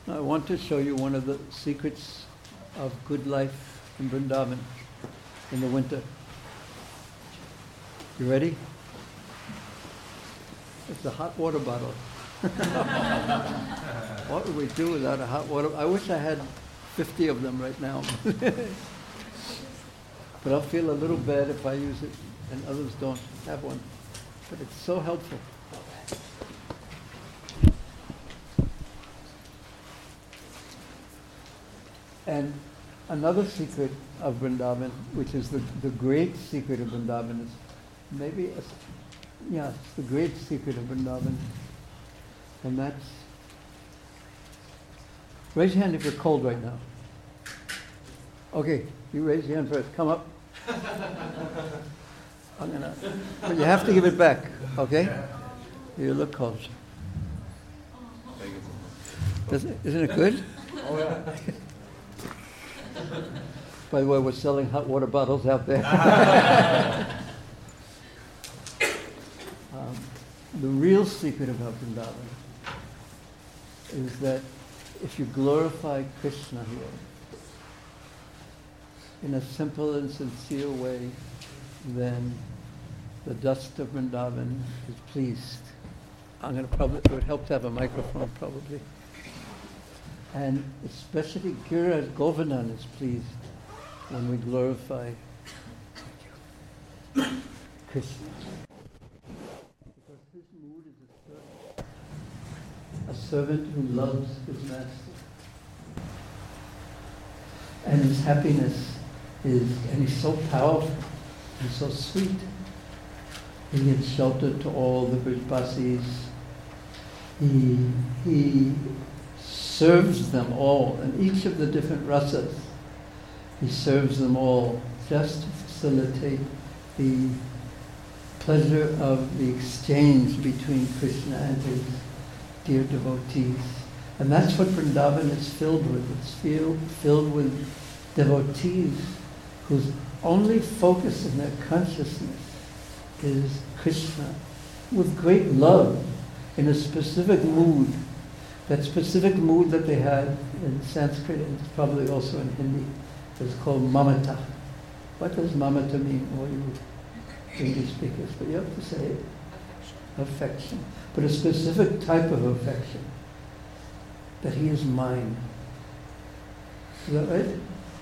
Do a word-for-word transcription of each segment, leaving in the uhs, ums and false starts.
I want to show you one of the secrets of good life in Vrindavan in the winter. You ready? It's a hot water bottle. What would we do without a hot water? I wish I had fifty of them right now. But I'll feel a little bad if I use it and others don't have one. But it's so helpful. And another secret of Vrindavan, which is the, the great secret of Vrindavan, is maybe, a, yeah, it's the great secret of Vrindavan. And that's, raise your hand if you're cold right now. Okay, you raise your hand first. Come up. I'm gonna, but you have to give it back, okay? You look cold. Doesn't, isn't it good? Oh, yeah. By the way, we're selling hot water bottles out there. um, the real secret about Vrindavan is that if you glorify Krishna here in a simple and sincere way, then the dust of Vrindavan is pleased. I'm going to probably, it would help to have a microphone probably. And especially Giriraj Govardhan is pleased when we glorify Krishna. Because his mood is a servant, a servant who loves his master. And his happiness is, and he's so powerful, he's so sweet. He gives shelter to all the Brijbasis. He, he serves them all, and each of the different rasas, he serves them all just to facilitate the pleasure of the exchange between Krishna and his dear devotees. And that's what Vrindavan is filled with. It's filled, filled with devotees whose only focus in their consciousness is Krishna, with great love, in a specific mood. That specific mood that they had in Sanskrit, and probably also in Hindi, is called mamata. What does mamata mean, all you English speakers? But you have to say it. Affection. But a specific type of affection. That he is mine. Is that right?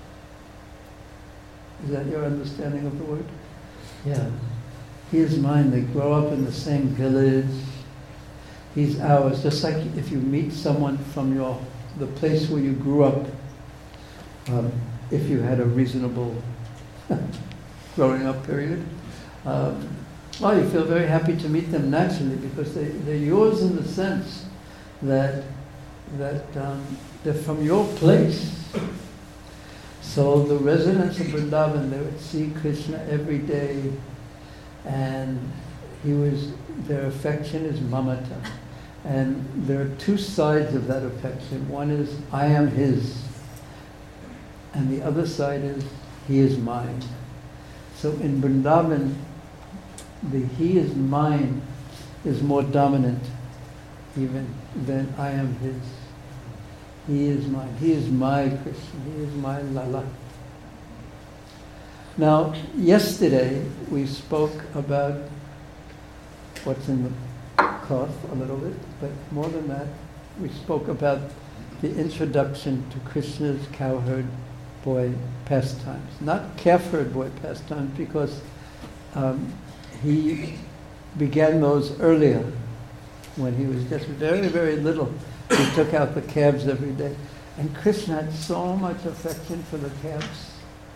Is that your understanding of the word? Yeah. He is mine. They grow up in the same village. He's ours. Just like if you meet someone from your the place where you grew up, um, if you had a reasonable growing up period, um, well, you feel very happy to meet them naturally because they, they're yours in the sense that that um, they're from your place. So the residents of Vrindavan, they would see Krishna every day, and he was, their affection is mamata. And there are two sides of that affection. One is, I am his. And the other side is, he is mine. So in Vrindavan, the he is mine is more dominant even than I am his. He is mine. He is my Krishna. He is my Lala. Now, yesterday we spoke about what's in the cloth a little bit, but more than that, we spoke about the introduction to Krishna's cowherd boy pastimes. Not calf-herd boy pastimes, because um, he began those earlier, when he was just very, very little. He took out the calves every day. And Krishna had so much affection for the calves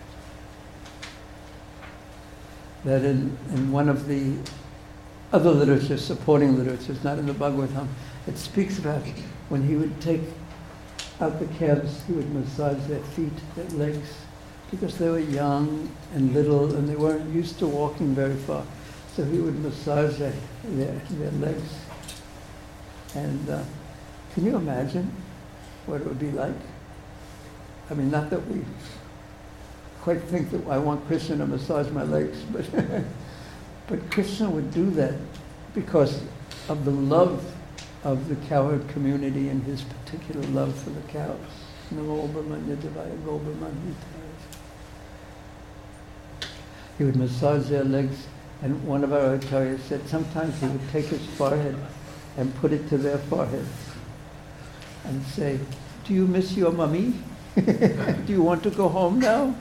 that in, in one of the other literature, supporting literatures, not in the Bhagavatam, it speaks about when he would take out the calves, he would massage their feet, their legs, because they were young and little and they weren't used to walking very far. So he would massage their, their, their legs. And uh, can you imagine what it would be like? I mean, not that we quite think that I want Krishna to massage my legs, but But Krishna would do that because of the love of the cowherd community and his particular love for the cows. He would massage their legs, and one of our acharyas said sometimes he would take his forehead and put it to their forehead and say, "Do you miss your mummy? Do you want to go home now?"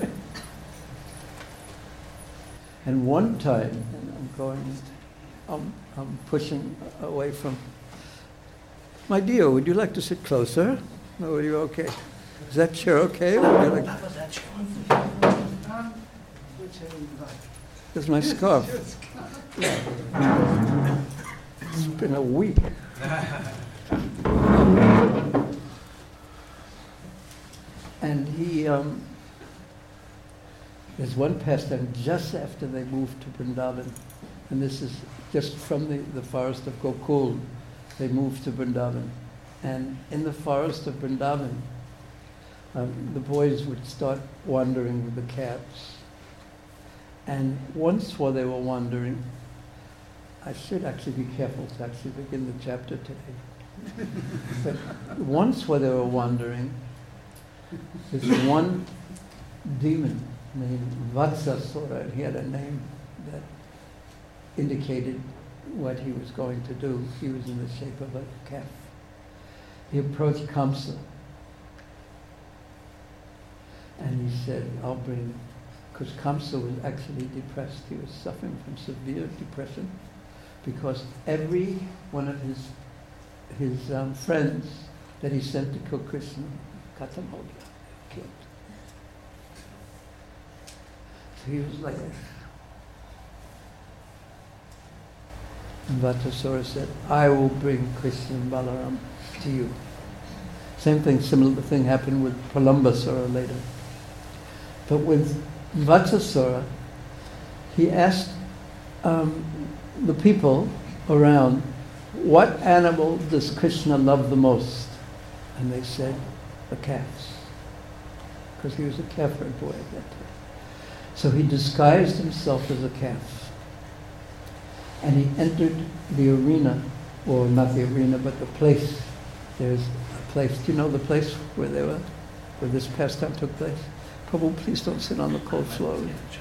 And one time, and I'm going, I'm, I'm pushing away from, "My dear, would you like to sit closer? Or are you okay? Is that chair okay? Would you like This is my scarf. It's been a week. And he, um, there's one pastime just after they moved to Vrindavan, and this is just from the, the forest of Gokul, they moved to Vrindavan. And in the forest of Vrindavan, um, the boys would start wandering with the calves. And once while they were wandering, I should actually be careful to actually begin the chapter today. But once while they were wandering, this one demon named Vatsasura, and he had a name that indicated what he was going to do. He was in the shape of a calf. He approached Kamsa and he said, "I'll bring," because Kamsa was actually depressed. He was suffering from severe depression because every one of his his um, friends that he sent to kill Krishna, Katamoga, killed. So he was like this. And Vatsasura said, "I will bring Krishna and Balaram to you." Same thing, similar thing happened with Pralambasura later. But with Vatsasura, he asked um, the people around, "What animal does Krishna love the most?" And they said, "The calves," because he was a calf herd boy at that time. So he disguised himself as a calf, and he entered the arena, or not the arena, but the place. There's a place. Do you know the place where they were, where this pastime took place? Prabhu, please don't sit on the cold floor.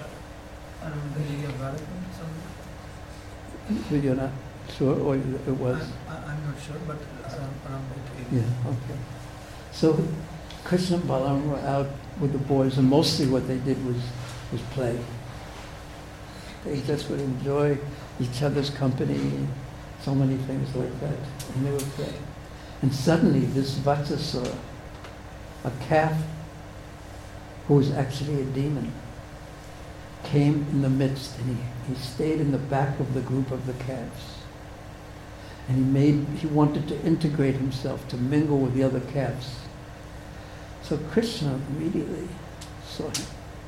You're not sure, or it was? I, I'm not sure, but around, around that area. Yeah, okay. So Krishna and Balaram were out with the boys, and mostly what they did was, was play. They just would enjoy each other's company, so many things like that, and they would play. And suddenly this Vatsasura, a calf who was actually a demon, came in the midst, and he, he stayed in the back of the group of the calves. And he made, he wanted to integrate himself, to mingle with the other calves. So Krishna immediately saw him.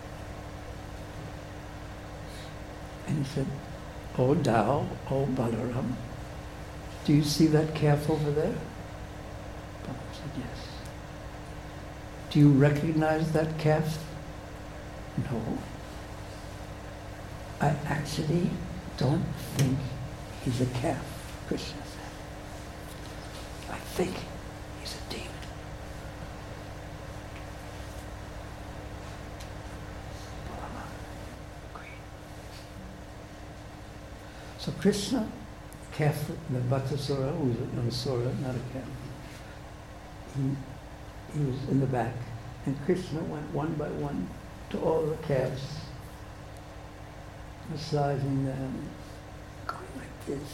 And he said, "Oh thou, oh Balaram, do you see that calf over there?" Balaram said, "Yes." "Do you recognize that calf?" "No. I actually don't think he's a calf," Krishna said. "I think he's a demon." Balaram agreed. So Krishna, calf, the Vatsasura, who was an asura, not a calf, he, he was in the back. And Krishna went one by one to all the calves, massaging them, going like this.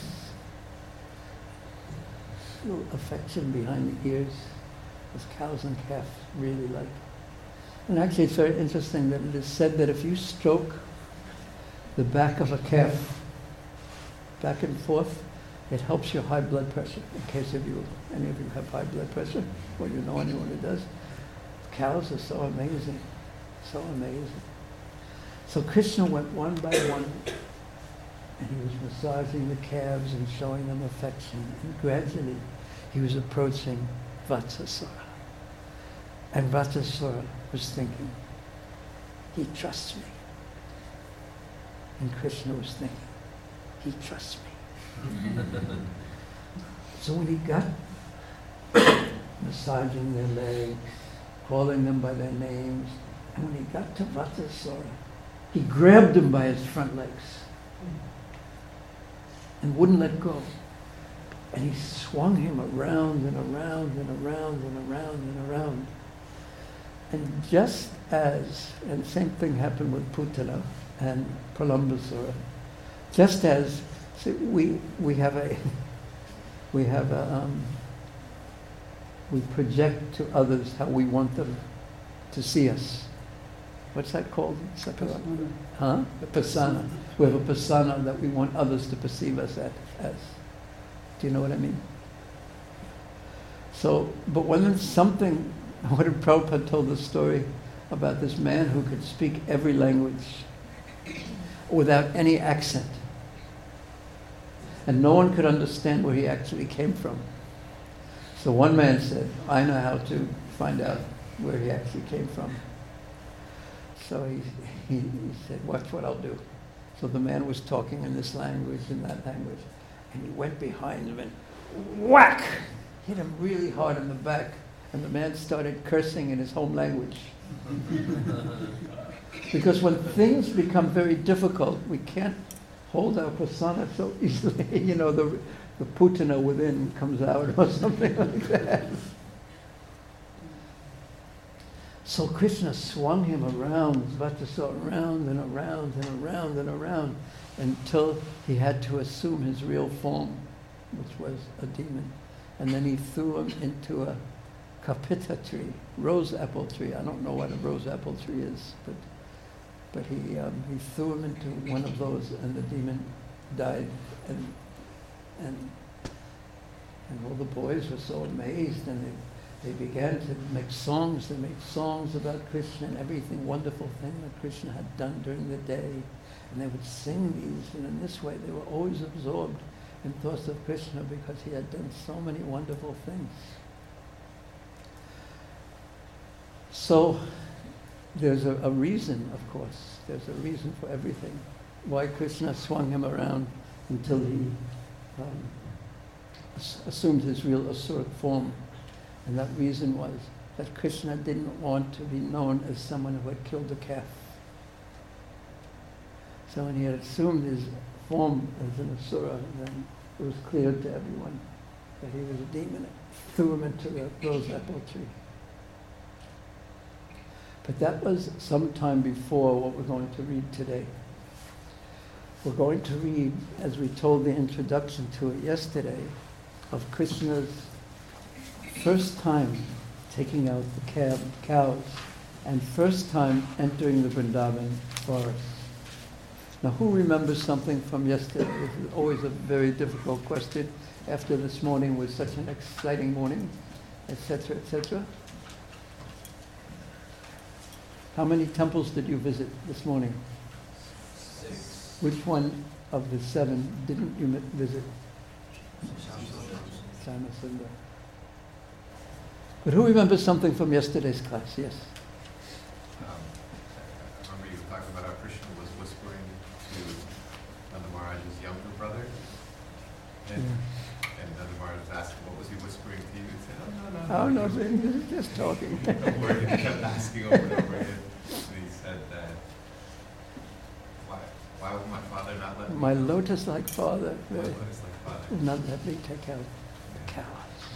A little affection behind the ears, as cows and calves really like. And actually it's very interesting that it is said that if you stroke the back of a calf back and forth, it helps your high blood pressure, in case of you, any of you have high blood pressure, or you know anyone who does. Cows are so amazing, so amazing. So Krishna went one by one, and he was massaging the calves and showing them affection. And gradually, he was approaching Vatsasura. And Vatsasura was thinking, he trusts me. And Krishna was thinking, he trusts me. So when he got massaging their legs, calling them by their names, and when he got to Vatasura, he grabbed him by his front legs and wouldn't let go. And he swung him around and around and around and around and around. And just as, and same thing happened with Putana and Pralambasura, just as, see, we we have a, we have a, um, we project to others how we want them to see us. What's that called? Persona. Huh? A persona. We have a persona that we want others to perceive us as. as. Do you know what I mean? So, but when there's something, what did Prabhupada told the story about this man who could speak every language without any accent. And no one could understand where he actually came from. So one man said, I know how to find out where he actually came from. So he, he, he said, watch what I'll do. So the man was talking in this language, in that language. And he went behind him and whack! Hit him really hard in the back. And the man started cursing in his home language. Because when things become very difficult, we can't hold our persona so easily. You know, the, the Putana within comes out or something like that. So Krishna swung him around, Vatasura, around and around and around and around until he had to assume his real form, which was a demon. And then he threw him into a kapita tree, rose apple tree. I don't know what a rose apple tree is, but but he um, he threw him into one of those, and the demon died. And and and all the boys were so amazed, and they. They began to make songs. They made songs about Krishna and everything wonderful thing that Krishna had done during the day. And they would sing these, and in this way they were always absorbed in thoughts of Krishna because he had done so many wonderful things. So there's a, a reason, of course. There's a reason for everything. Why Krishna swung him around until he um, as- assumed his real asuric form. And that reason was that Krishna didn't want to be known as someone who had killed a calf. So when he had assumed his form as an asura, then it was clear to everyone that he was a demon. It threw him into the rose apple tree. But that was some time before what we're going to read today. We're going to read, as we told the introduction to it yesterday, of Krishna's first time taking out the cow, cows and first time entering the Vrindavan forest. Now, who remembers something from yesterday? This is always a very difficult question after this morning was such an exciting morning, et cetera, et cetera. How many temples did you visit this morning? Six. Which one of the seven didn't you mi- visit? Samasunda. But who remembers something from yesterday's class? Yes. Um, I remember you talking about how Krishna was whispering to Nanda Maharaj's younger brother. And, Yeah. and Nanda Maharaj was asking, what was he whispering to you? He said, oh, no, no, no. Oh, no, he was- they're just talking. Don't worry. He kept asking over and over again. And he said that, why, why would my father not let me? My go? lotus-like father My will lotus-like father. not let me take out the cows.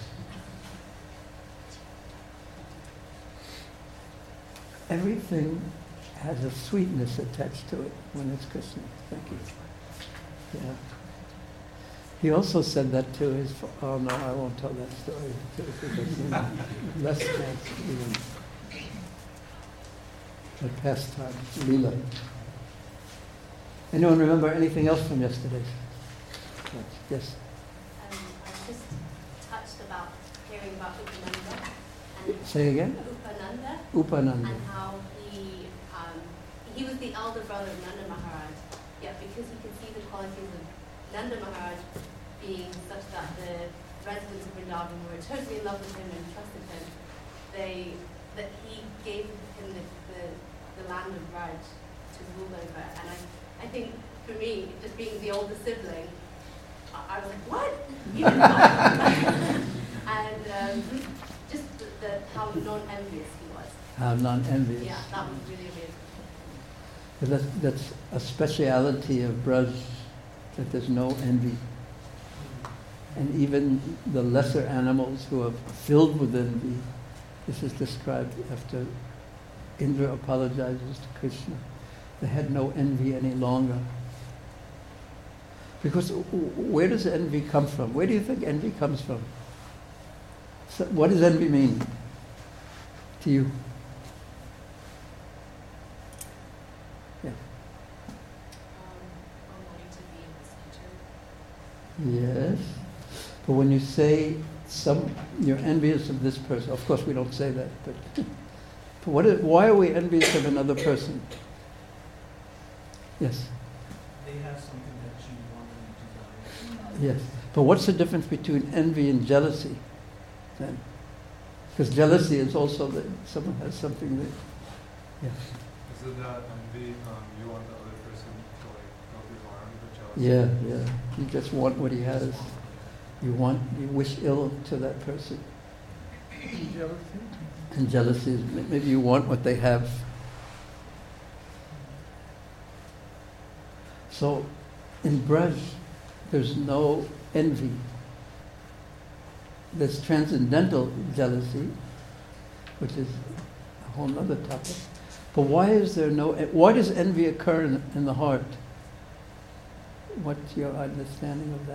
Everything has a sweetness attached to it when it's Krishna. Thank you. Yeah. He also said that to his, fa- oh no, I won't tell that story too, because you know, less chance even. But pastime, Leela. Anyone remember anything else from yesterday's? Yes. Um, I was just touched about hearing about Upananda and Say again? Upananda Upananda. and how he um, he was the elder brother of Nanda Maharaj. Yet because he could see the qualities of Nanda Maharaj being such that the residents of Vrindavan were totally in love with him and trusted him, they that he gave him the, the, the land of Raj to rule over. And I, I think for me, just being the older sibling, I I was like, what? You didn't know? And um, just the, the, how non-envious he was. How non-envious. Yeah, that was really amazing. But That's, that's a speciality of Braj, that there's no envy. And even the lesser animals who are filled with envy, this is described after Indra apologizes to Krishna. They had no envy any longer. Because w- w- where does envy come from? Where do you think envy comes from? So what does envy mean to you? Yeah. Um, wanting to be in the center. Yes. But when you say some, you're envious of this person, of course we don't say that, but, but what is, why are we envious of another person? Yes. They have something that you want and desire. Yes. But what's the difference between envy and jealousy then? Because jealousy is also that someone has something that, yes. Is it that envy, um, you want the other person to like help you harm, but jealousy? Yeah, yeah. You just want what he has. You want, you wish ill to that person. Jealousy? And jealousy is m- maybe you want what they have. So in Braj, there's no envy. There's transcendental jealousy, which is a whole other topic. But why is there no, why does envy occur in, in the heart? What's your understanding of that?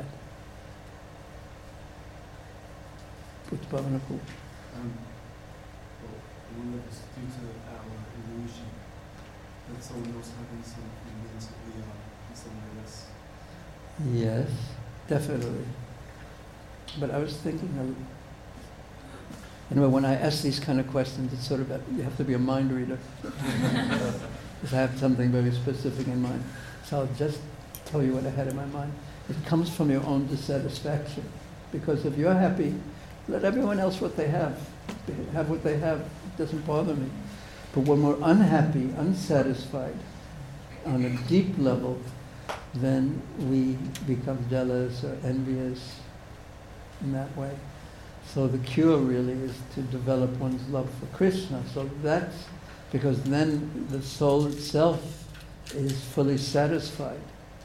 Pushpavanapu. Um, well, I wonder if it's due to our evolution that someone else having some feelings that we are in someone else. Yes, definitely. But I was thinking of, anyway, when I ask these kind of questions, it's sort of, a, you have to be a mind reader. Because I have something very specific in mind. So I'll just tell you what I had in my mind. It comes from your own dissatisfaction. Because if you're happy, let everyone else what they have. They have what they have. It doesn't bother me. But when we're unhappy, unsatisfied, on a deep level, then we become jealous or envious in that way. So the cure really is to develop one's love for Krishna. So that's because then the soul itself is fully satisfied.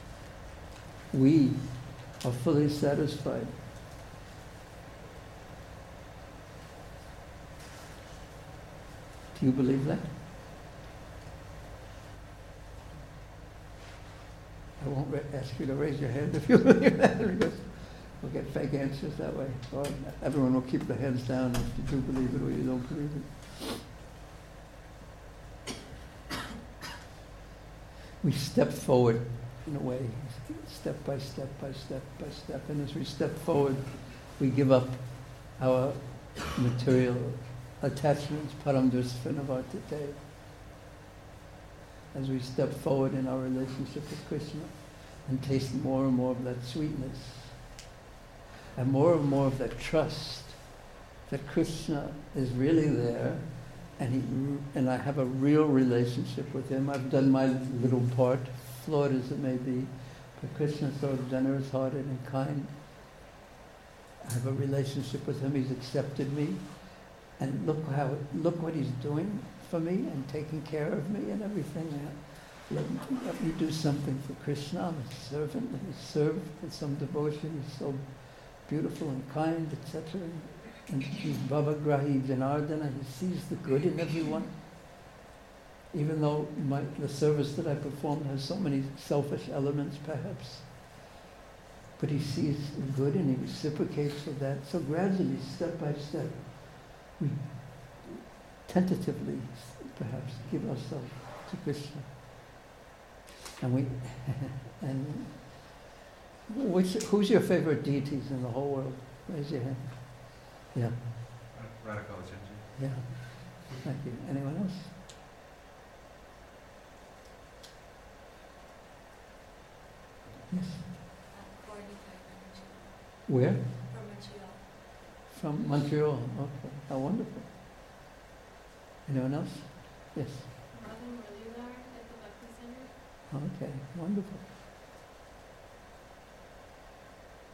We are fully satisfied. Do you believe that? I won't ra- ask you to raise your hand if you believe that, because we'll get fake answers that way. Or everyone will keep their hands down if you do believe it or you don't believe it. We step forward in a way, step by step by step by step. And as we step forward, we give up our material attachments, paramdrisvanavartate. As we step forward in our relationship with Krishna and taste more and more of that sweetness and more and more of that trust that Krishna is really there and he and I have a real relationship with him. I've done my little part, flawed as it may be, but Krishna is so generous-hearted and kind. I have a relationship with him. He's accepted me. And look how, look what he's doing for me and taking care of me and everything. Let me, let me do something for Krishna. I'm a servant. Let me serve with some devotion. He's so beautiful and kind, et cetera. And he's Bhavagrahi Janardana. He sees the good in everyone. Even though my, the service that I perform has so many selfish elements, perhaps. But he sees the good and he reciprocates for that. So gradually, step by step, we tentatively, perhaps, give ourselves to Krishna. And we, and which, who's your favorite deities in the whole world? Raise your hand. Yeah, Radical Chenji. yeah. Thank you. Anyone else? Yes. Where? From Montreal. Okay. How wonderful. Anyone else? Yes. Okay. Wonderful.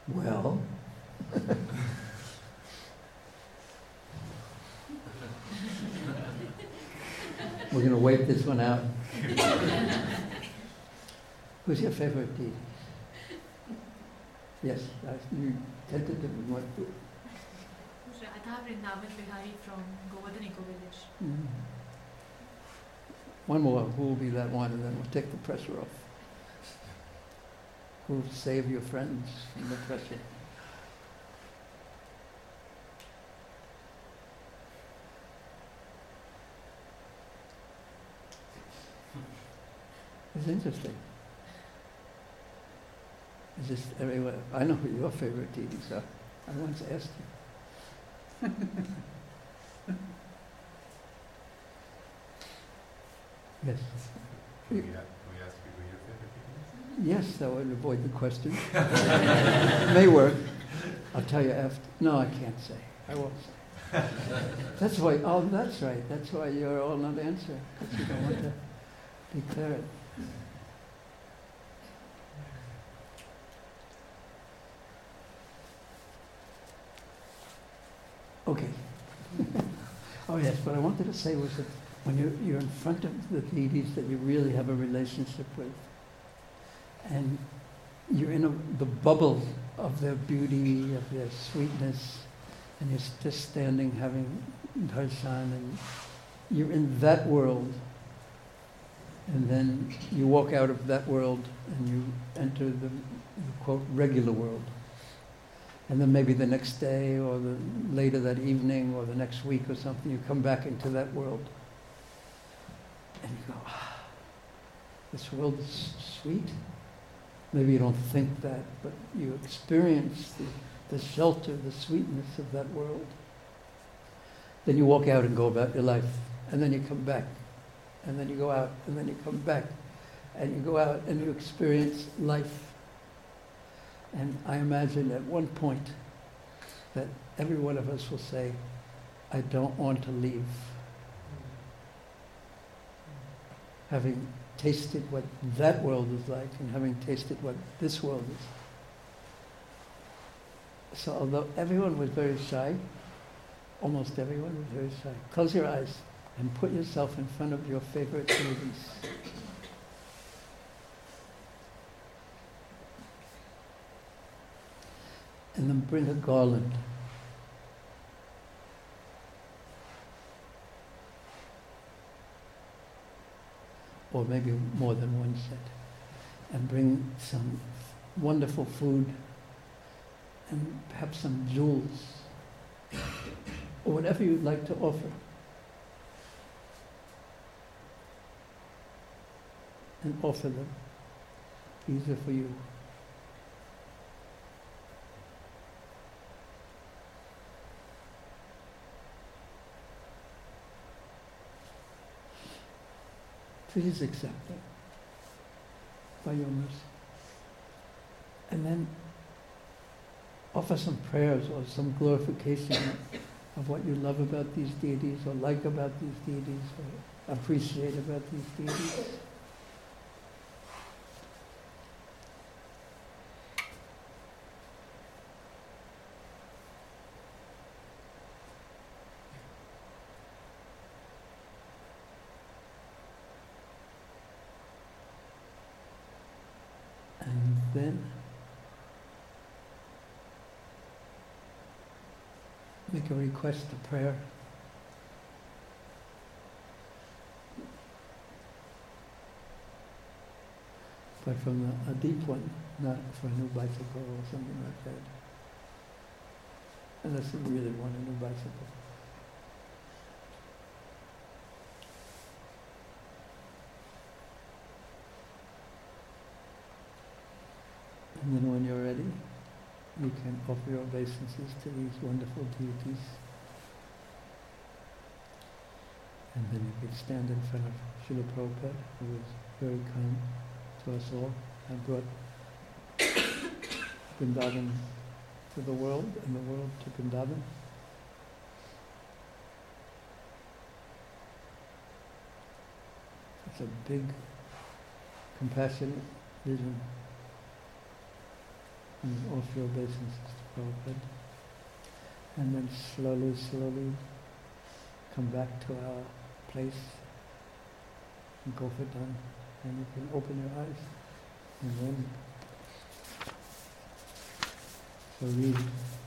Well, we're going to wait this one out. Who's your favorite deity? Yes, I- you tentatively went to. Radha Vrindavan Bihari from Govardhan Eco Village. Mm. One more, who will be that one, and then we'll take the pressure off. Who will save your friends from the pressure? It's interesting. It's just everywhere. I know who your favorite deities are. I once asked you. Yes. Can we, a- can we ask you who your favorite deity is? Yes, that would avoid the question. It may work. I'll tell you after. No, I can't say. I won't say. That's why, oh, that's right. That's why you're all not answer, because you don't want to declare it. Okay. Oh yes, what I wanted to say was that when you're, you're in front of the deities that you really have a relationship with, and you're in a, the bubble of their beauty, of their sweetness, and you're just standing having darshan, and you're in that world, and then you walk out of that world and you enter the, the quote, regular world. And then maybe the next day or the, later that evening or the next week or something, you come back into that world. And you go, ah, this world is sweet. Maybe you don't think that, but you experience the, the shelter, the sweetness of that world. Then you walk out and go about your life. And then you come back. And then you go out. And then you come back. And you go out and you experience life. And I imagine at one point that every one of us will say, I don't want to leave. Having tasted what that world is like and having tasted what this world is. So although everyone was very shy, almost everyone was very shy. Close your eyes and put yourself in front of your favorite deities. And then bring a garland. Or maybe more than one set. And bring some wonderful food and perhaps some jewels. Or whatever you'd like to offer. And offer them. These are for you. Please accept them by your mercy. And then offer some prayers or some glorification of what you love about these deities or like about these deities or appreciate about these deities. And then make a request, a prayer. But from a, a deep one, not for a new bicycle or something like that. Unless you really want a new bicycle. And then when you're ready, you can offer your obeisances to these wonderful deities. And then you can stand in front of Srila Prabhupada, who was very kind to us all and brought Vrindavan to the world and the world to Vrindavan. It's a big, compassionate vision. and offer your obeisances to Prabhupada. And then slowly, slowly come back to our place and go for done. And you can open your eyes and then so read.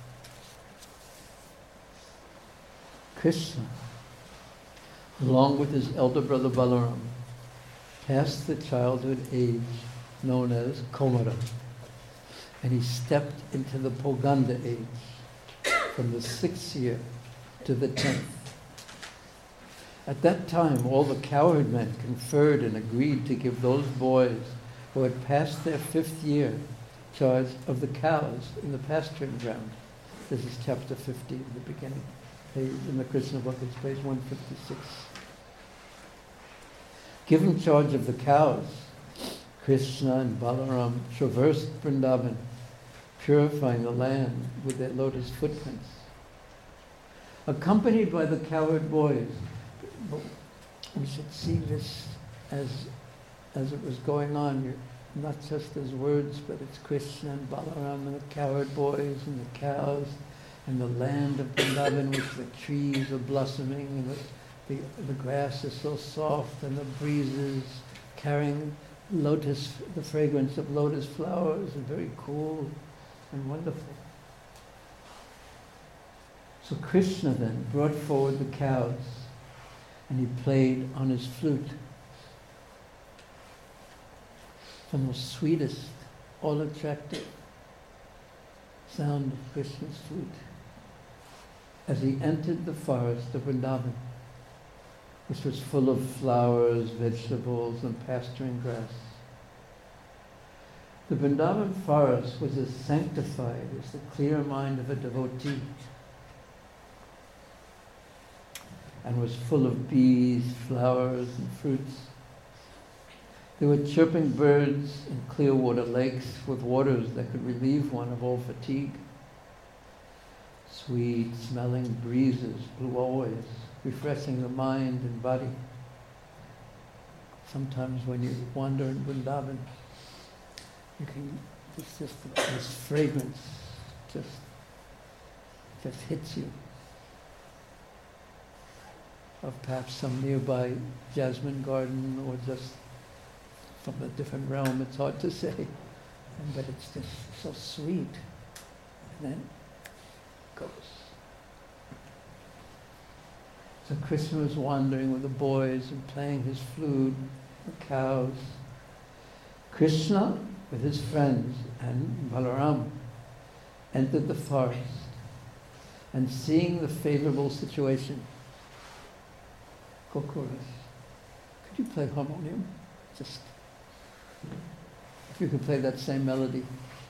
Krishna, along with his elder brother Balaram, passed the childhood age known as Komara, and he stepped into the Poganda age from the sixth year to the tenth. At that time, all the cowherd men conferred and agreed to give those boys who had passed their fifth year charge of the cows in the pasturing ground. This is chapter fifty in the beginning, page, in the Krishna book, it's page one fifty-six. Given charge of the cows, Krishna and Balaram traversed Vrindavan, purifying the land with their lotus footprints. Accompanied by the cowherd boys, we should see this as, as it was going on, not just as words, but it's Krishna and Balaram and the cowherd boys and the cows and the land of Vrindavan, which the trees are blossoming and the, the, the grass is so soft and the breezes carrying lotus, the fragrance of lotus flowers, and very cool and wonderful. So Krishna then brought forward the cows and he played on his flute. The most sweetest, all attractive sound of Krishna's flute as he entered the forest of Vrindavan, which was full of flowers, vegetables, and pasturing grass. The Vrindavan forest was as sanctified as the clear mind of a devotee, and was full of bees, flowers, and fruits. There were chirping birds and clear water lakes with waters that could relieve one of all fatigue. Sweet smelling breezes blew always, refreshing the mind and body. Sometimes when you wander in Vrindavan, you can, it's just this fragrance just, just hits you. Of perhaps some nearby jasmine garden or just from a different realm, it's hard to say. But it's just so sweet. And then it goes. So Krishna was wandering with the boys and playing his flute, the cows. Krishna, with his friends and Balaram, entered the forest, and seeing the favorable situation, Kokuras, could you play harmonium? Just, if you could play that same melody.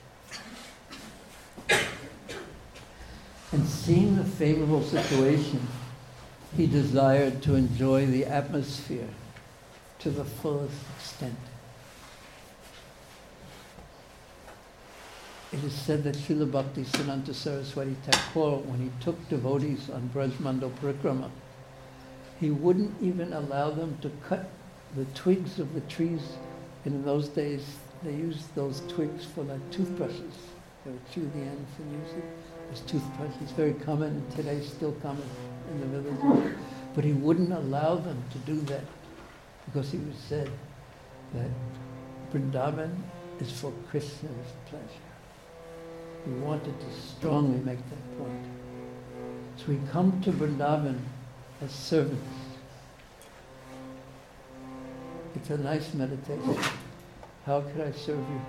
And seeing the favorable situation, he desired to enjoy the atmosphere to the fullest extent. It is said that Srila Bhakti Siddhanta Saraswati Thakur, when he took devotees on Brajmandal Parikrama, he wouldn't even allow them to cut the twigs of the trees. And in those days, they used those twigs for like toothbrushes. They would chew the ends and use it as toothbrushes. Very common, and today still common in the village. But he wouldn't allow them to do that because he was said that Vrindavan is for Krishna's pleasure. He wanted to strongly make that point. So we come to Vrindavan as servants. It's a nice meditation. How could I serve you?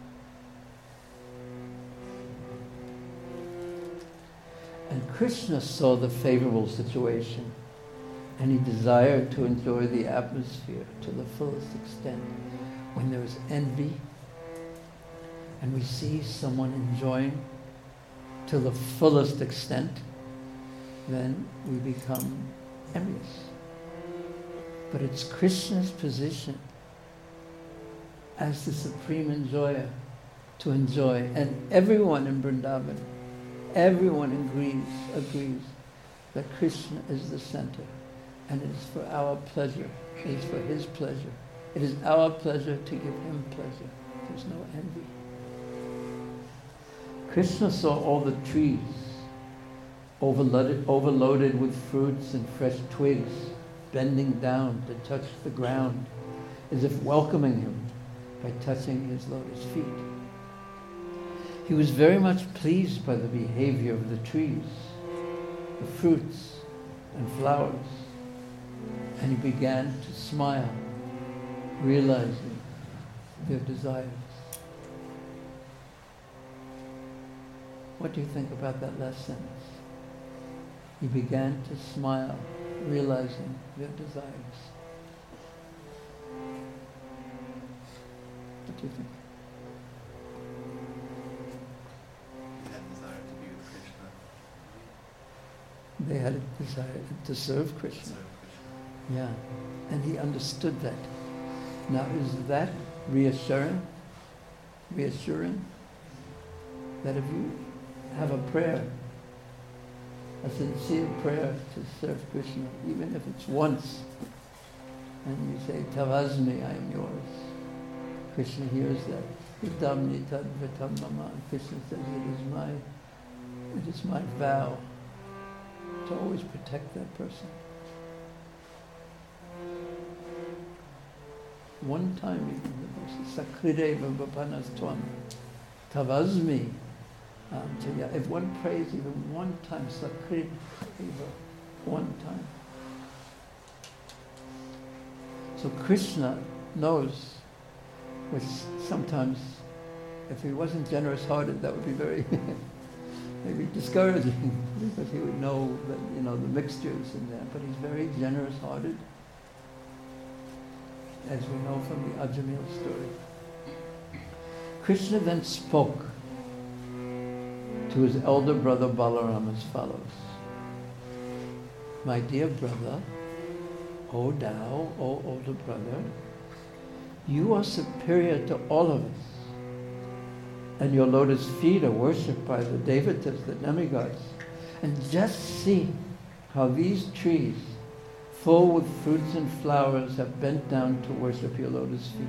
And Krishna saw the favorable situation, and he desired to enjoy the atmosphere to the fullest extent. When there is envy, and we see someone enjoying to the fullest extent, then we become envious. But it's Krishna's position as the supreme enjoyer to enjoy. And everyone in Vrindavan, everyone agrees, agrees that Krishna is the center. And it is for our pleasure. It is for his pleasure. It is our pleasure to give him pleasure. There's no envy. Krishna saw all the trees overloaded, overloaded with fruits and fresh twigs, bending down to touch the ground, as if welcoming him by touching his lotus feet. He was very much pleased by the behavior of the trees, the fruits and flowers, and he began to smile, realizing their desires. What do you think about that last sentence? He began to smile, realizing their desires. What do you think? He had desire to be with Krishna. They had a desire to serve Krishna. Serve Krishna. Yeah, and he understood that. Now, is that reassuring? Reassuring? That if you have a prayer, a sincere prayer to serve Krishna, even if it's once, and you say, Tavasmi, I am yours. Krishna hears that. Idamni tad vitam mama. Krishna says, it is my, it is my vow to always protect that person. One time even the verse, Sakrideva Bapanas Tvam, Tavasmi. Um, so yeah, if one prays even one time, Sakrideva, one time. So Krishna knows, which sometimes, if he wasn't generous-hearted, that would be very maybe discouraging, because he would know that, you know, the mixtures in there. But he's very generous-hearted, as we know from the Ajamil story. Krishna then spoke to his elder brother Balaram as follows. My dear brother, O thou, O older brother, you are superior to all of us, and your lotus feet are worshipped by the devatas, the demigods. And just see how these trees, full with fruits and flowers, have bent down to worship your lotus feet.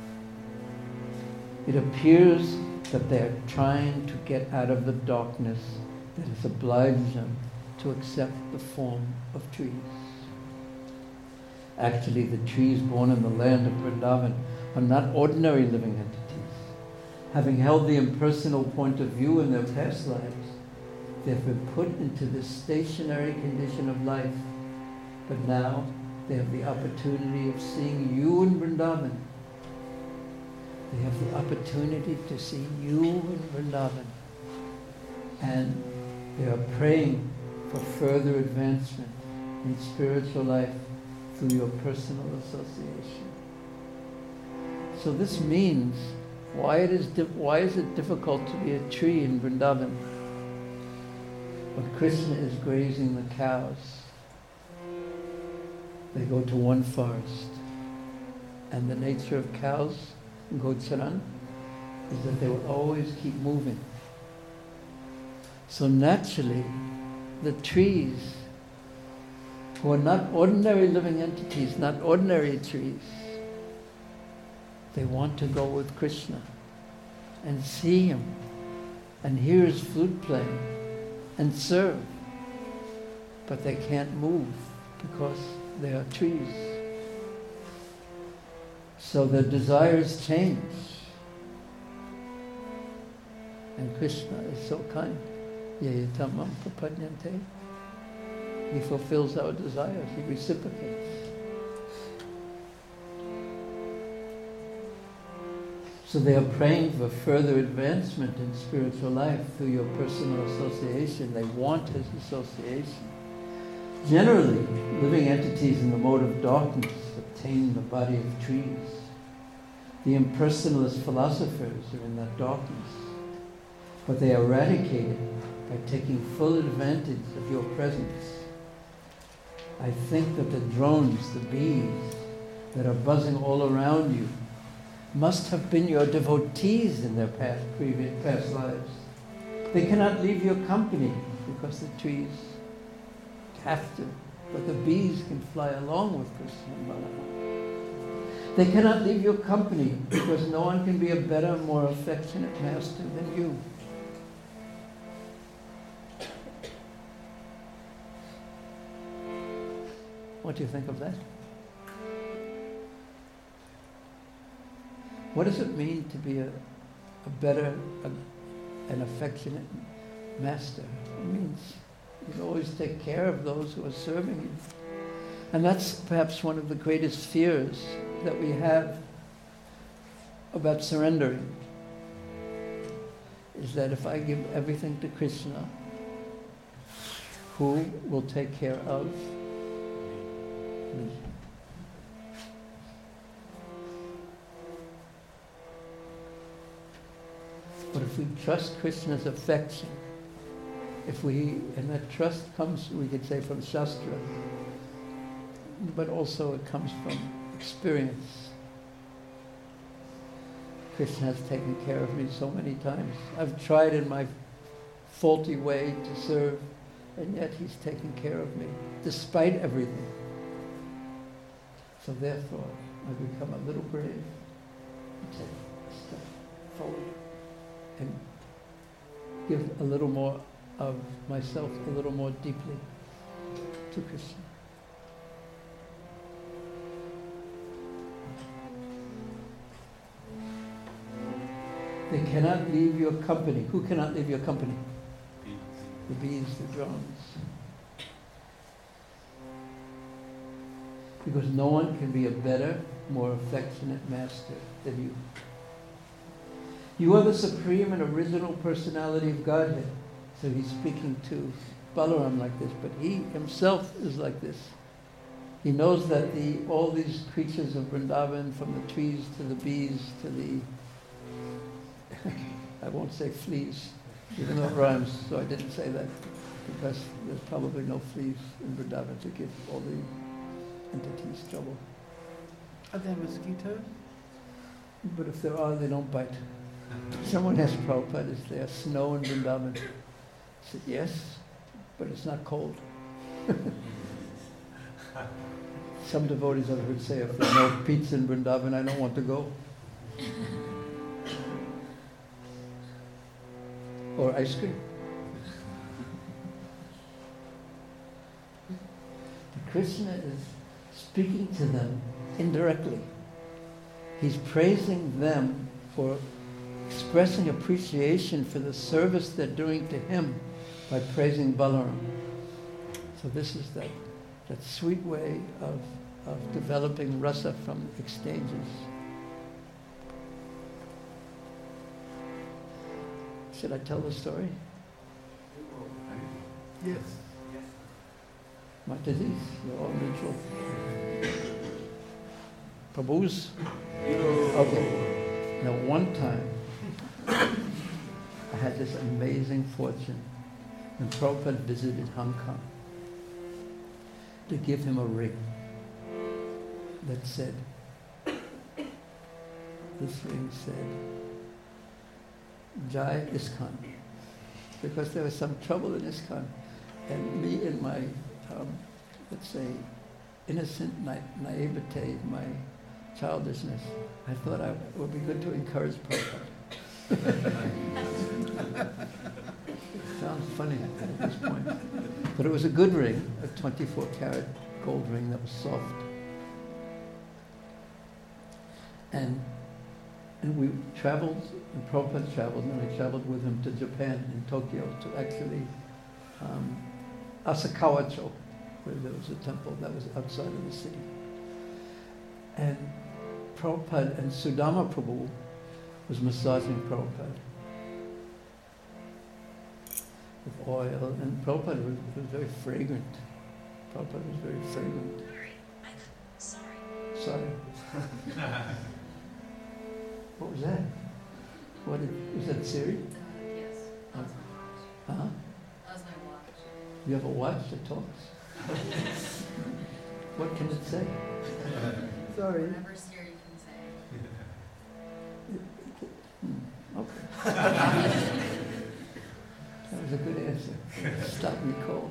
It appears that they are trying to get out of the darkness that has obliged them to accept the form of trees. Actually, the trees born in the land of Vrindavan are not ordinary living entities. Having held the impersonal point of view in their past lives, they have been put into this stationary condition of life. But now they have the opportunity of seeing you in Vrindavan. They have the opportunity to see you in Vrindavan. And they are praying for further advancement in spiritual life through your personal association. So this means, why it is di- why is it difficult to be a tree in Vrindavan? When Krishna is grazing the cows, they go to one forest. And the nature of cows, Gocharan, is that they will always keep moving. So naturally, the trees, who are not ordinary living entities, not ordinary trees, they want to go with Krishna and see him and hear his flute playing and serve. But they can't move because they are trees. So their desires change. And Krishna is so kind. Yayatamam prapadnyante. He fulfills our desires. He reciprocates. So they are praying for further advancement in spiritual life through your personal association. They want his association. Generally, living entities in the mode of darkness obtain the body of trees. The impersonalist philosophers are in that darkness. But they are eradicated by taking full advantage of your presence. I think that the drones, the bees that are buzzing all around you, must have been your devotees in their past, previous past lives. They cannot leave your company because the trees have to, but the bees can fly along with Krishna and Balaram. They cannot leave your company because no one can be a better, more affectionate master than you. What do you think of that? What does it mean to be a, a better, a, an affectionate master? It means you always take care of those who are serving you. And that's perhaps one of the greatest fears that we have about surrendering, is that if I give everything to Krishna, who will take care of me? But if we trust Krishna's affection, if we, and that trust comes, we could say, from Shastra, but also it comes from experience. Krishna has taken care of me so many times. I've tried in my faulty way to serve, and yet he's taken care of me, despite everything. So therefore, I become a little brave, and take a step forward, and give a little more of myself, a little more deeply to Krishna. They cannot leave your company. Who cannot leave your company? Bees. The bees, the drones. Because no one can be a better, more affectionate master than you. You are the supreme and original personality of Godhead. So he's speaking to Balaram like this, but he himself is like this. He knows that the all these creatures of Vrindavan, from the trees to the bees to the I won't say fleas, even though it rhymes, so I didn't say that, because there's probably no fleas in Vrindavan to give all the entities trouble. Are there mosquitoes? But if there are, they don't bite. Someone asked Prabhupada, is there snow in Vrindavan? He said, yes, but it's not cold. Some devotees I've heard say, if there's no pizza in Vrindavan, I don't want to go. Or ice cream. Krishna is speaking to them indirectly. He's praising them for expressing appreciation for the service they're doing to him by praising Balaram. So this is that, that sweet way of, of developing rasa from exchanges. Should I tell the story? Yes. My disease, you're all mutual. Prabhu's? Okay. Now one time, I had this amazing fortune when Prabhupada visited Hong Kong to give him a ring that said, this ring said, Jai ISKCON, because there was some trouble in ISKCON, and me in my, um, let's say, innocent na- naivete, my childishness, I thought I, it would be good to encourage Prabhupada. It sounds funny at this point, but it was a good ring, a twenty-four karat gold ring that was soft, and. And we traveled, and Prabhupada traveled, and I traveled with him to Japan, in Tokyo, to actually um, Asakawa-cho, where there was a temple that was outside of the city. And Prabhupada and Sudama Prabhu was massaging Prabhupada with oil, and Prabhupada was, was very fragrant. Prabhupada was very fragrant. Sorry. Sorry. What was that? What did, was that Siri? Uh, yes. That was my watch. Huh? That was my watch. You have a watch that talks? What can it say? Sorry. Whatever Siri can say. Hmm, okay. That was a good answer. Stop me cold.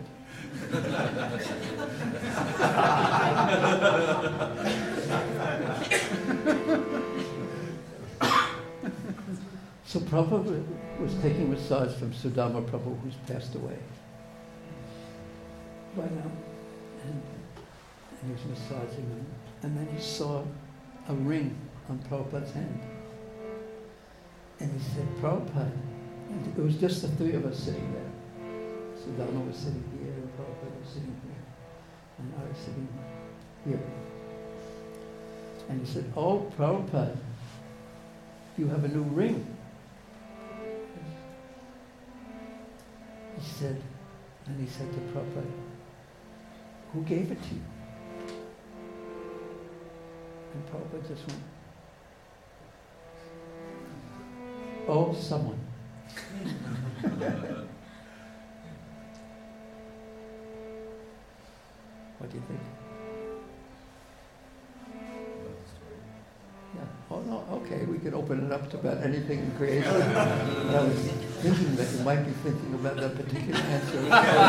So Prabhupada was taking massage from Sudama Prabhu, who's passed away by now. And, he was massaging him. And then he saw a ring on Prabhupada's hand. And he said, Prabhupada, and it was just the three of us sitting there. Sudama was sitting here, and Prabhupada was sitting here, and I was sitting here. And he said, oh, Prabhupada, you have a new ring. He said, and he said to Prabhupada, who gave it to you? And Prabhupada just went, oh, someone. What do you think? Yeah. Oh, no, okay, we could open it up to about anything in creation. But I was thinking that you might be thinking about that particular answer.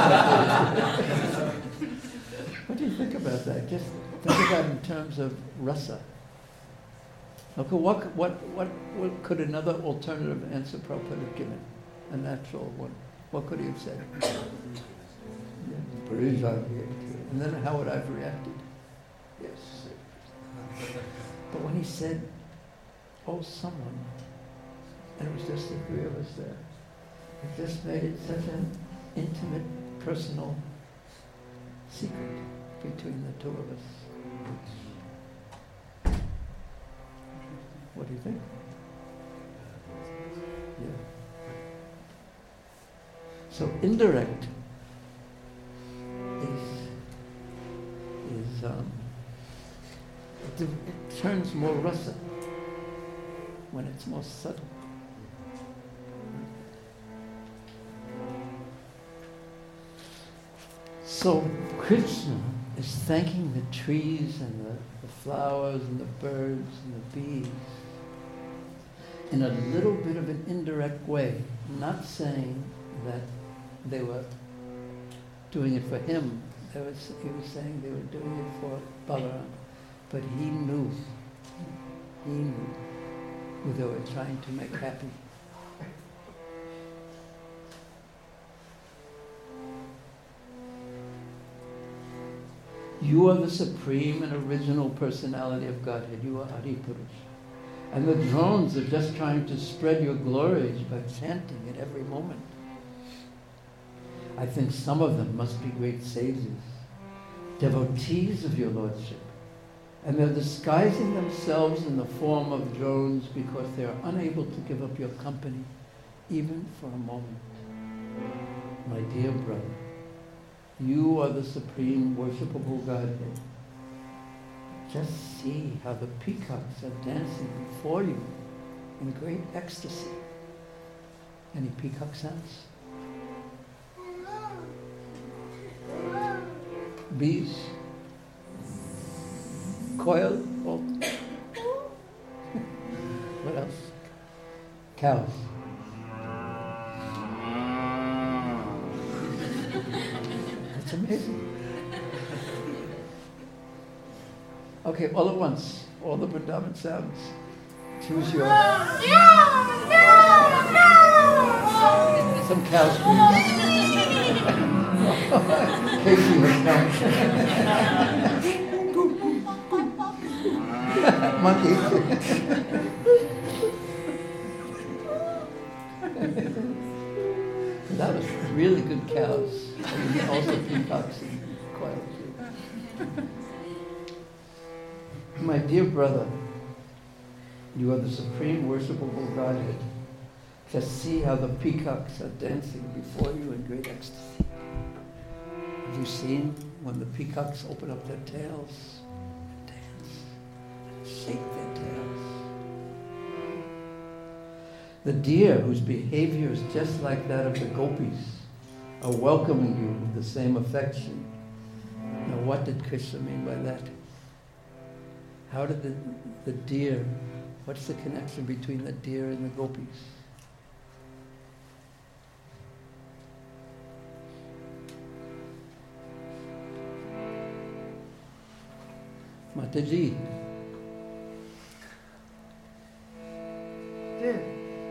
What do you think about that? Just think about it in terms of rasa. Okay, what, what, what, what could another alternative answer Prabhupada have given? A natural one. What could he have said? Yeah, and then how would I have reacted? Yes. But when he said, oh, someone, and it was just the three of us there, it just made it such an intimate, personal secret between the two of us. What do you think? Yeah. So indirect is is um, it, it turns more rasa when it's more subtle. So Krishna is thanking the trees and the, the flowers and the birds and the bees in a little bit of an indirect way, not saying that they were doing it for him. They was, he was saying they were doing it for Balaram, but he knew, he knew who they were trying to make happy. You are the supreme and original personality of Godhead. You are Adipurush. And the drones are just trying to spread your glories by chanting at every moment. I think some of them must be great sages, devotees of your Lordship. And they're disguising themselves in the form of drones because they are unable to give up your company, even for a moment. My dear brother, you are the supreme worshipable Godhead. Just see how the peacocks are dancing before you in great ecstasy. Any peacock sounds? Bees? Quail? Oh. What else? Cows? That's amazing. Okay, all at once, all the Vrindavan sounds. Choose your... Some cow screams. Casey was counting. Monkey. That was really good cows. And also peacocks and quails. My dear brother, you are the supreme worshipable Godhead. Just see how the peacocks are dancing before you in great ecstasy. Have you seen when the peacocks open up their tails and dance and shake their tails? The deer, whose behavior is just like that of the gopis, are welcoming you with the same affection. Now, what did Krishna mean by that? How did the, the deer, what's the connection between the deer and the gopis? Mataji. Uh,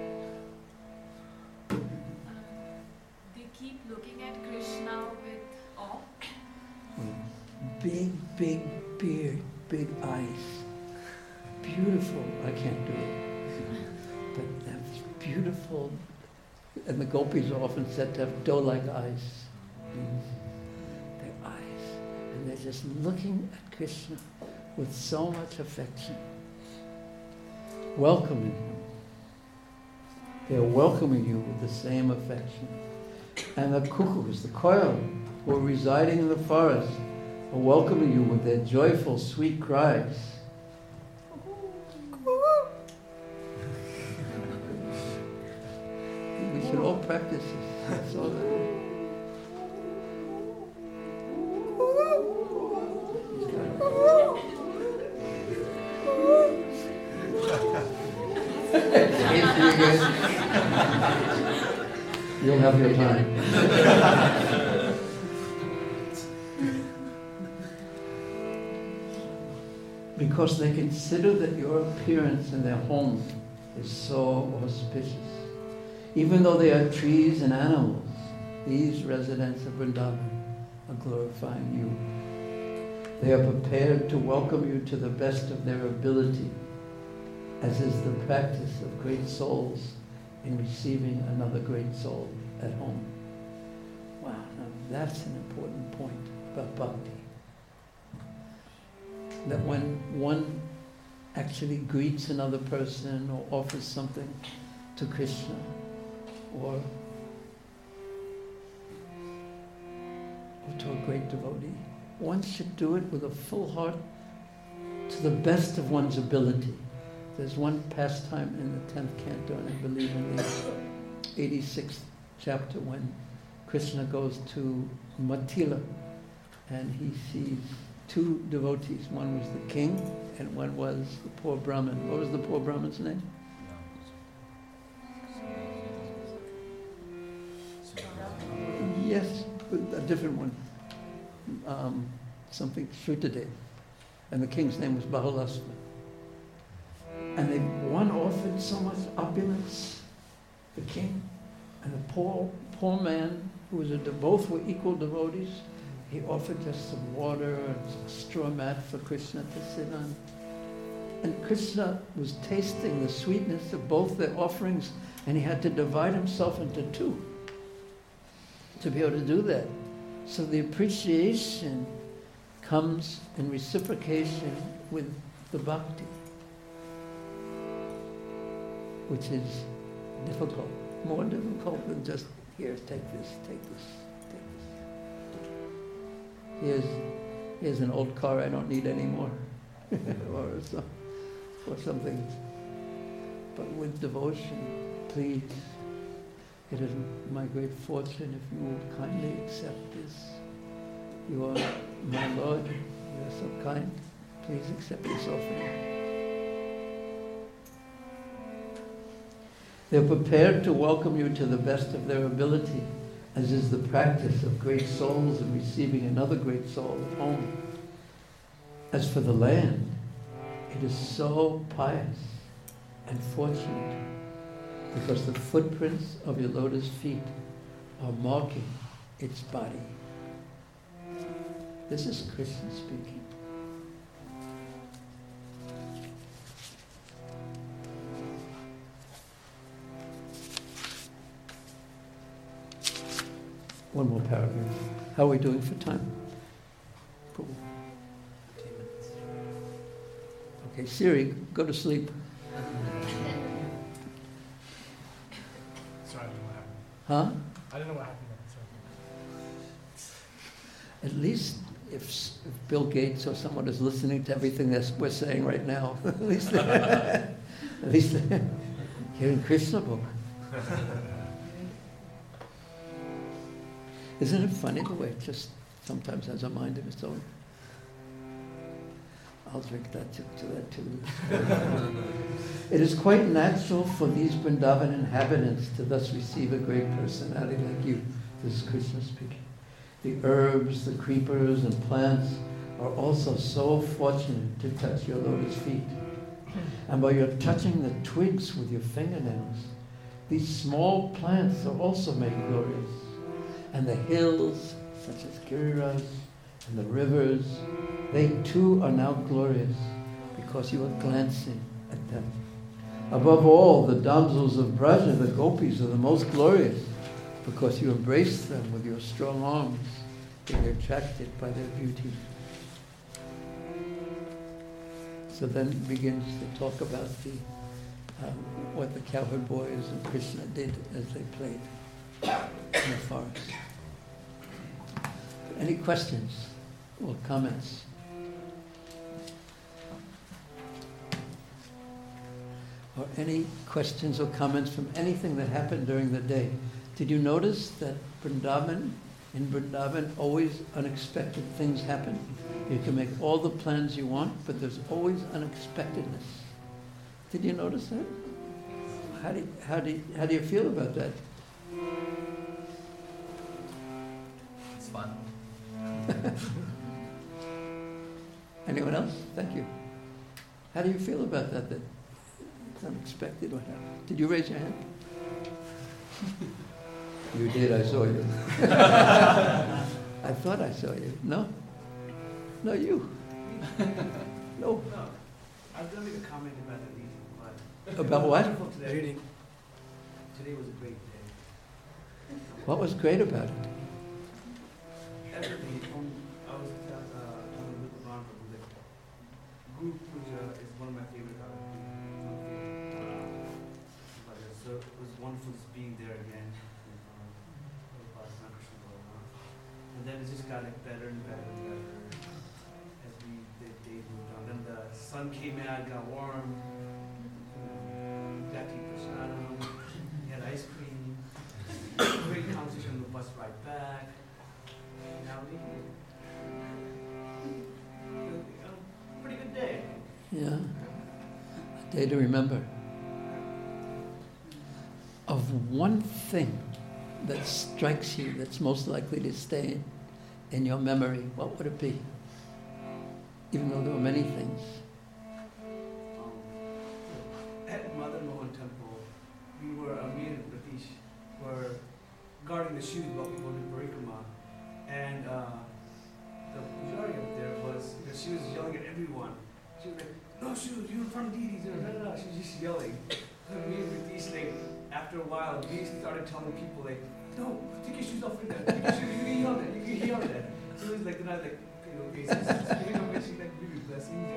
they keep looking at Krishna with awe. Big, big big, big eyes. Beautiful. I can't do it. But that's beautiful. And the gopis are often said to have doe-like eyes. Their eyes. And they're just looking at Krishna with so much affection. Welcoming him. They're welcoming you with the same affection. And the cuckoos, the quail, who are residing in the forest, are welcoming you with their joyful, sweet cries. We should all practice this. That's all that. You'll have your time. Because they consider that your appearance in their home is so auspicious. Even though they are trees and animals, these residents of Vrindavan are glorifying you. They are prepared to welcome you to the best of their ability, as is the practice of great souls in receiving another great soul at home. Wow, now that's an important point about bhakti. That when one actually greets another person or offers something to Krishna, or, or to a great devotee, one should do it with a full heart to the best of one's ability. There's one pastime in the tenth canto, and I believe in the eighty-sixth chapter, when Krishna goes to Mathila and he sees two devotees. One was the king and one was the poor Brahmin. What was the poor Brahmin's name? Yes, a different one. Um, something Shrutadev. And the king's name was Bahulasva. And they, one offered so much opulence, the king, and the poor, poor man, who was a, both were equal devotees. He offered just some water and a straw mat for Krishna to sit on. And Krishna was tasting the sweetness of both their offerings, and he had to divide himself into two to be able to do that. So the appreciation comes in reciprocation with the bhakti, which is difficult, more difficult than just, here, take this, take this, take this. Here's, here's an old car I don't need anymore, or, some, or something. But with devotion, please, it is my great fortune if you will kindly accept this. You are my Lord, you are so kind, please accept this offering. They're prepared to welcome you to the best of their ability, as is the practice of great souls in receiving another great soul at home. As for the land, it is so pious and fortunate because the footprints of your lotus feet are marking its body. This is Krishna speaking. One more paragraph. How are we doing for time? Cool. Okay, Siri, go to sleep. Sorry, I don't know what happened. Huh? I don't know what happened. At least if, if Bill Gates or someone is listening to everything that we're saying right now, at least they're, at least they're hearing Krishna book. Isn't it funny the way it just sometimes has a mind of its own? I'll drink that to, to that too. It is quite natural for these Vrindavan inhabitants to thus receive a great personality like you. This is Krishna speaking. The herbs, the creepers, and plants are also so fortunate to touch your lotus feet. And by your touching the twigs with your fingernails, these small plants are also made glorious. And the hills, such as Giriraj, and the rivers, They too are now glorious because you are glancing at them. Above all, the damsels of Braja, the gopis, are the most glorious because you embrace them with your strong arms, being attracted by their beauty. So then it begins to talk about the um, what the cowherd boys and Krishna did as they played in the forest. Any questions or comments? Or any questions or comments from anything that happened during the day? Did you notice that Vrindavan, in Vrindavan, always unexpected things happen? You can make all the plans you want, but there's always unexpectedness. Did you notice that? How do you, how do you, how do you feel about that? It's fun. Anyone else? Thank you. How do you feel about that? That it's unexpected what happened. Did you raise your hand? You did, I saw you. I thought I saw you. No? No, you. No. No, I was going to make a comment about the reading, but... About what? Wonderful today. Reading. Today was a great day. What was great about it? Everything. Um, I was uh, talking with Ron from the group puja is one of my favorite uh, my favorite, uh, but it's, uh, it was wonderful just being there again with um, Prabhupada, Krishna Balaram. And then it just got like better and better and better as we the days moved on. Then the sun came out, got warm. You know, got to eat prasadam. We had ice cream. Great conversation on the bus ride back. Now we a pretty good day. Yeah. A day to remember. Of one thing that strikes you that's most likely to stay in, in your memory, what would it be? Even though there were many things. Um, at Mother Mohan Temple, we were, Amir and Pratish were guarding the shoes while people did Parikrama. And uh, the pujari up there was, you know, she was yelling at everyone. She was like, no shoes, you're in front of deities, you know, da, da, da. She was just yelling. So me and Pratish, like, after a while, we started telling people, like, no, take your shoes off right now. Take your shoes, you can yell that, you can yell that. So it was like, then I was like, okay, okay, so you know, when she like, give me blessings.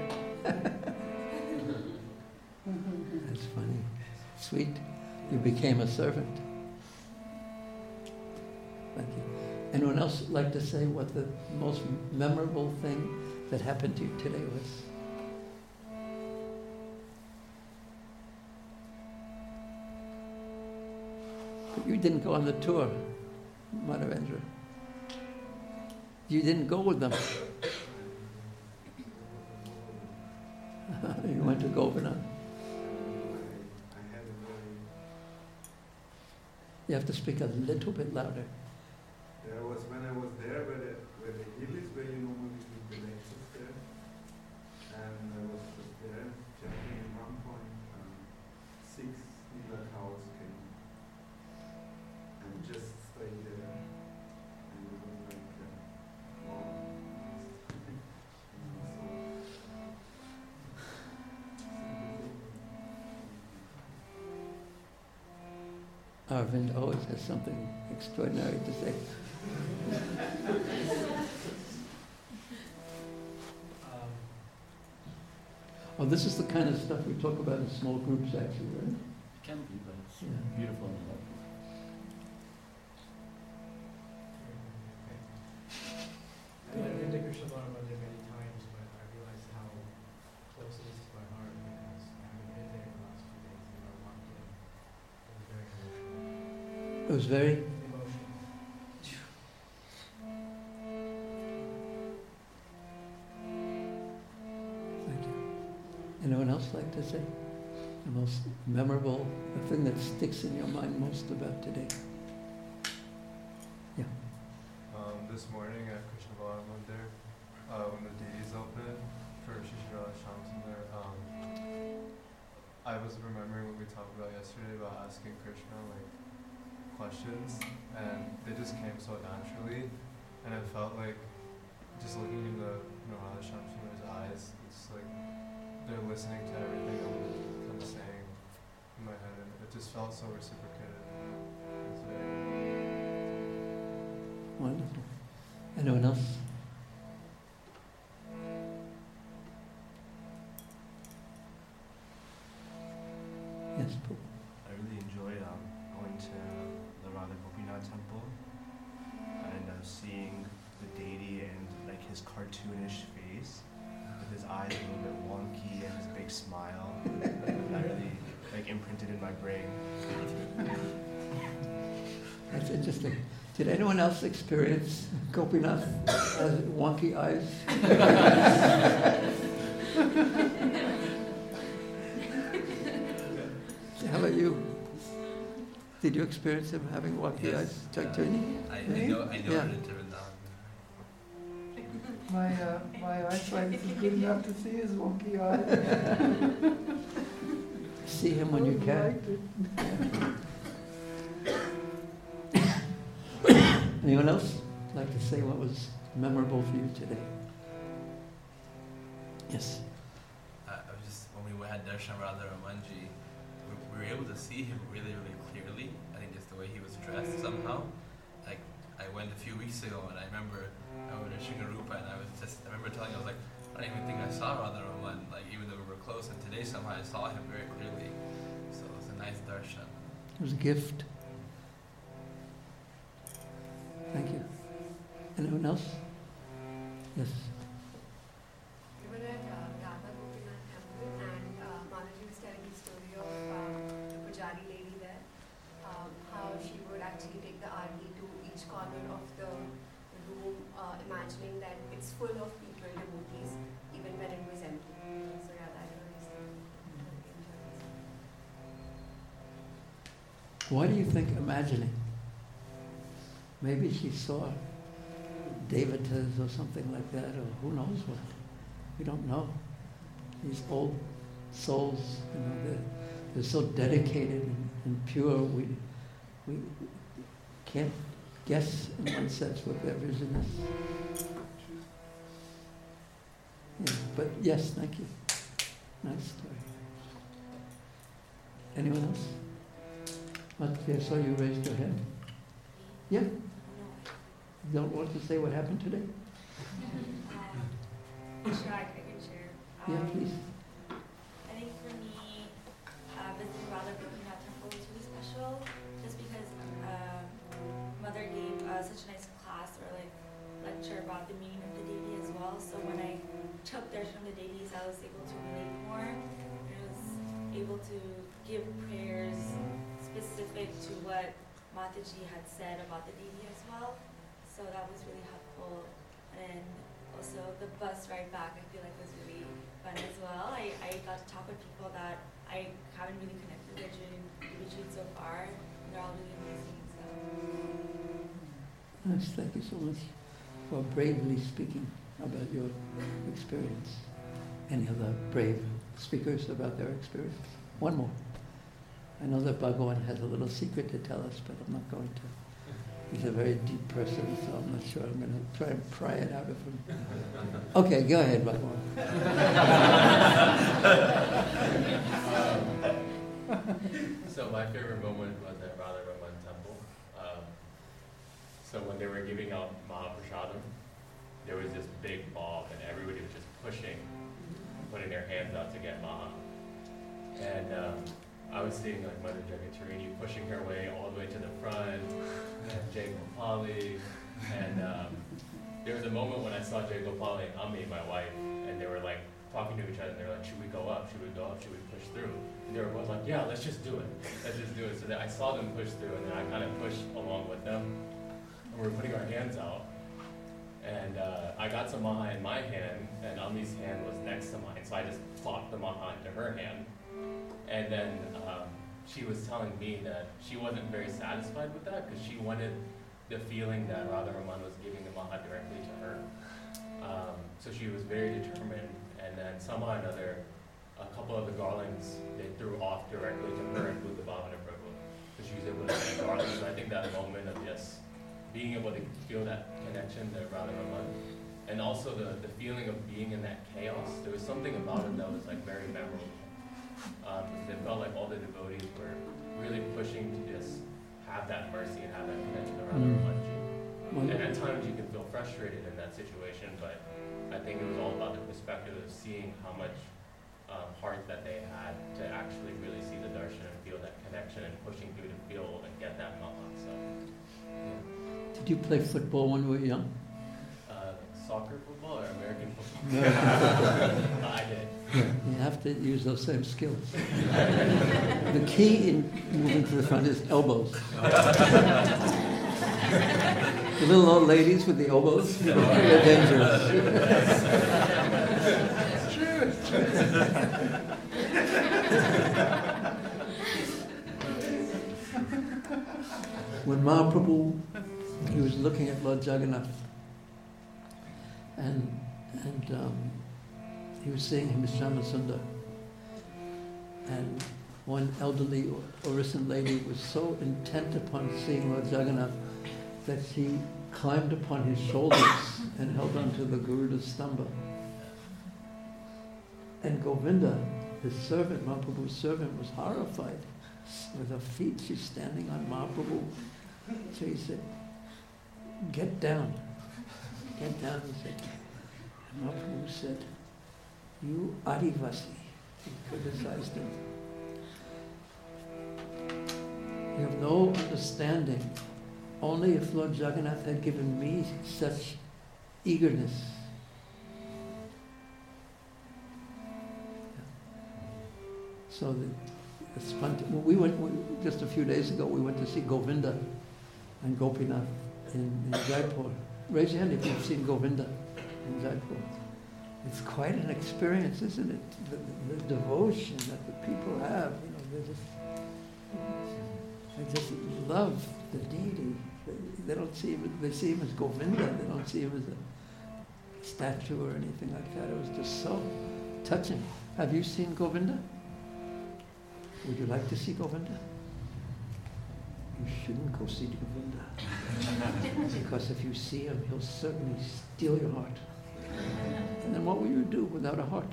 That's funny. Sweet. You became a servant. Thank you. Anyone else like to say what the most memorable thing that happened to you today was? But you didn't go on the tour, Madhavendra. You didn't go with them. You went to Govardhan. You have to speak a little bit louder. There was when I was there where the, where the hill is, where you normally do the lectures there. And I was just there, jumping at one point. Um, six little cows came and just stayed there. And it was like, uh, wow. Arvind always has something extraordinary to say. Um, Oh, this is the kind of stuff we talk about in small groups, actually, right? It can be, but it's Yeah. beautiful and lovely. I've been to Krishna Balaram Mandir many times, but I realized how close it is to my heart because having been there the last few days and I walked in, it was very emotional. It was very... Emotional. Thank you. Anyone else like to say? The most memorable, the thing that sticks in your mind most about today? Yeah. Um, this morning at Krishna Balaram Mandir, uh, when the deities opened for Shishirala Shamsundar, um, I was remembering what we talked about yesterday about asking Krishna like questions, and they just came so naturally, and it felt like just looking in the you know, Radha Shamsundar's eyes. It's like they're listening to everything I'm kind of saying in my head, and it just felt so reciprocated. It's very Wonderful. Anyone else? Yes, Pooh. I really enjoy um, going to the Radha Gopinath temple and uh, seeing the deity and like his cartoonish face with his eyes a little bit wonky and his big smile. That really like imprinted in my brain. That's interesting. Did anyone else experience Gopinath as wonky eyes? How about you? Did you experience him having wonky Yes, eyes? uh, Chaitanya? I, I Yeah? know, I know Yeah. it in Vrindavan. My, uh, my eyesight is good enough to see his wonky eye. See him when you can. Anyone else like to say what was memorable for you today? Yes. Uh, I was just, when we had Darshan Radha Ramanji, we, we were able to see him really, really clearly. I think just the way he was dressed somehow. Like, I went a few weeks ago and I remember I went to Shingarupa and I was just, I remember telling you, I was like, I don't even think I saw Radha Raman, like even though we were close, and today somehow I saw him very clearly. So it was a nice darshan. It was a gift. Thank you. Anyone else? Yes. We were at uh, Radha Gopinath temple and uh, Manaji was telling the story of uh, the Pujari lady there, um, how she would actually take the aarti to each corner of the room, uh, imagining that it's full of people, devotees, even when it was empty. So yeah, that was really enjoyed. Why do you think imagining? Maybe she saw devatas or something like that, or who knows what. We don't know. These old souls, you know, they're, they're so dedicated and, and pure, we, we can't guess in one sense what their vision is. Yeah, but yes, thank you. Nice story. Anyone else? Matthew, I saw you raised your hand. Yeah? You don't want to say what happened today? Um, sure, I, I can share. Yeah, Um, please. I think for me, uh, visiting Radha Gopinath temple was really special, just because uh, Mother gave uh, such a nice class or like lecture about the meaning of the deity as well. So when I took darshan of the deities, I was able to relate more. I was able to give prayers specific to what Mataji had said about the deity as well. So that was really helpful. And also the bus ride back, I feel like was really fun as well. I, I got to talk with people that I haven't really connected with during the retreat so far. And they're all really amazing. So. Nice, thank you so much for bravely speaking about your experience. Any other brave speakers about their experience? One more. I know that Bhagavan has a little secret to tell us, but I'm not going to. He's a very deep person, so I'm not sure I'm going to try and pry it out of him. Okay, go ahead, Bhagavan. So my favorite moment was at Radha Raman temple. Um, so when they were giving out Mahaprasadam, there was this big ball and everybody was just pushing, putting their hands out to get Maha. And um, I was seeing like Mother Jagatarini pushing her way all the way to the front, and Jay Gopali, and um, there was a moment when I saw Jay Gopali and Ami, my wife, and they were like talking to each other, and they were like, should we go up, should we go up, should we push through? And they were both like, yeah, let's just do it, let's just do it. So then I saw them push through, and then I kind of pushed along with them, and we were putting our hands out, and uh, I got some Maha in my hand, and Ami's hand was next to mine, so I just plopped the Maha into her hand. And then um, she was telling me that she wasn't very satisfied with that because she wanted the feeling that Radha Raman was giving the Maha directly to her. Um, so she was very determined, and then somehow or another, a couple of the garlands they threw off directly to her and Buddha Bhavana Prabhu. So she was able to get garlands. So I think that moment of just being able to feel that connection to Radha Raman and also the, the feeling of being in that chaos. There was something about it that was like very memorable. Um, it felt like all the devotees were really pushing to just have that mercy and have that connection around Mm. Ramanji. Well, And at times you can feel frustrated in that situation, but I think it was all about the perspective of seeing how much um, heart that they had to actually really see the darshan and feel that connection and pushing through to feel and get that maha. So, yeah. Did you play football when you were young? Uh, soccer football or American football? No. I did. You have to use those same skills. The key in moving to the front is elbows. The little old ladies with the elbows, they're dangerous. It's true, it's true. When Mahaprabhu, he was looking at Lord Jagannath, and and um, he was seeing him as Shyamasundar, and one elderly Orison lady was so intent upon seeing Lord Jagannath that she climbed upon his shoulders and held onto the Garuda Stamba. And Govinda, his servant, Mahaprabhu's servant, was horrified. With her feet, she's standing on Mahaprabhu. So he said, "Get down. Get down," he said. And Mahaprabhu said, "You Adivasi." He criticized him. You have no understanding. Only if Lord Jagannath had given me such eagerness. So the, the spont- we went we, just a few days ago. We went to see Govinda and Gopinath in, in Jaipur. Raise your hand if you've seen Govinda in Jaipur. It's quite an experience, isn't it? The, the, the devotion that the people have. You know, they just they just love the deity. They, they don't see him. They see him as Govinda. They don't see him as a statue or anything like that. It was just so touching. Have you seen Govinda? Would you like to see Govinda? You shouldn't go see Govinda. Because if you see him, he'll certainly steal your heart. And then what will you do without a heart?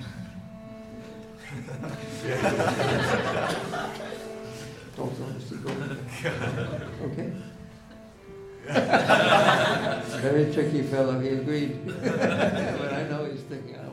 Don't want to see Govinda. Okay? Very tricky fellow, he agreed. But I know he's thinking,